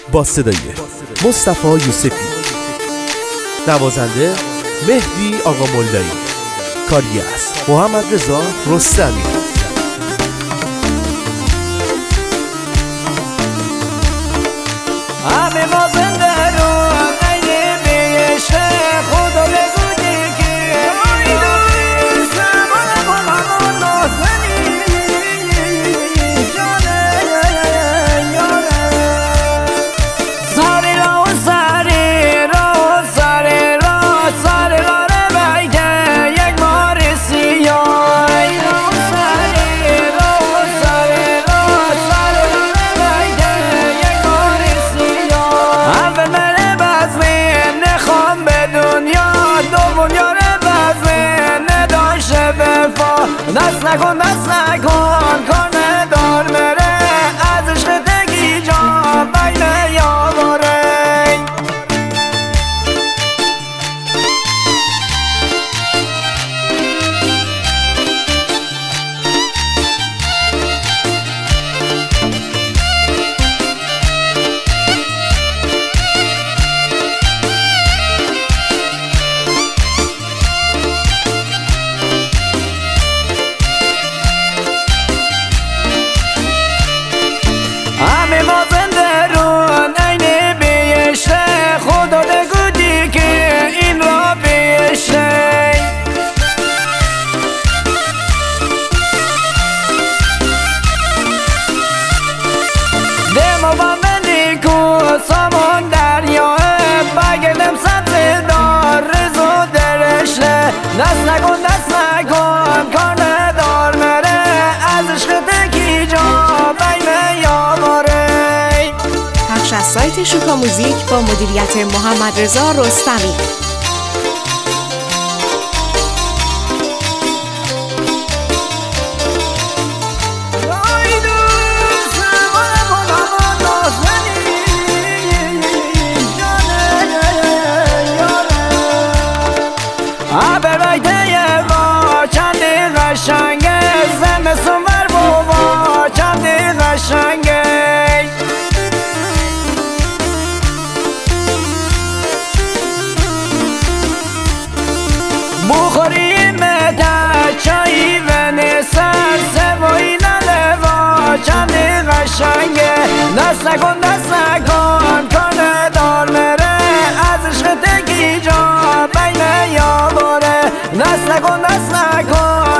با صدای مصطفی یوسفی، نوازنده مهدی آقا مولایی، کاری از محمد رضا رستمی. همه ما زنده رو غیر بیش خدا بگودی که دوست من نازنی جانه یاره ساری را رو بیده یک مار سیاه دست نکن کنه دار مره از عشق تگی جا بین یاواره سامان دریاه بگردم سبزه دار رزو درشته دست نکن کنه دار مره از عشق تکی جا بین یاواره. پخش از سایت شوکا موزیک با مدیریت محمد رضا رستمی. قشنگه زمستون بر بابا چندی قشنگه بخوری مده چایی و نسر سوایی نلوا چندی قشنگه دست نکن کنه دار مره از عشق تگی جا بین یاواره دست نکن